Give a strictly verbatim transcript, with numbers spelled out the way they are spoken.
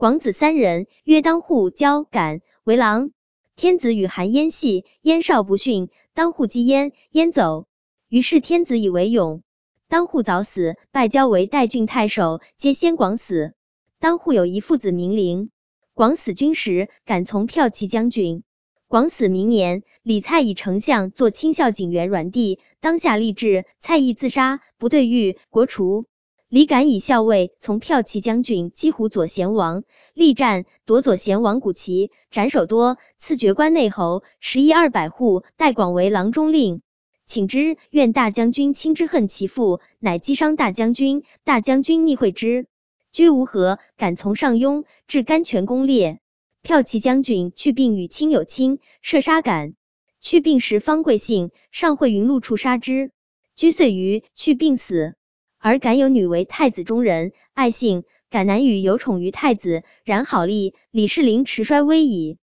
广子三人，曰当户、交、敢为郎。天子与韩燕戏，燕少不逊，当户击燕，燕走。于是天子以为勇，当户早死，拜交为代郡太守，皆先广死。当户有一父子名陵，广死军时，敢从骠骑将军。广死明年，李蔡以丞相做亲校警员阮地，当下立志，蔡意自杀，不对狱，国除。李敢以校尉从骠骑将军击胡左贤王，力战，夺左贤王古旗，斩首多，赐爵关内侯，食邑二百户，代广为郎中令。请之，愿大将军亲之恨其父，乃击伤大将军，大将军逆会之，居无何，敢从上庸，至甘泉攻略。骠骑将军去病与亲有亲，射杀敢。去病时方贵姓，上会云路处杀之。居岁余，去病死。而敢有女为太子中人，爱姓，敢难与有宠于太子，然好立，李世陵迟衰微矣。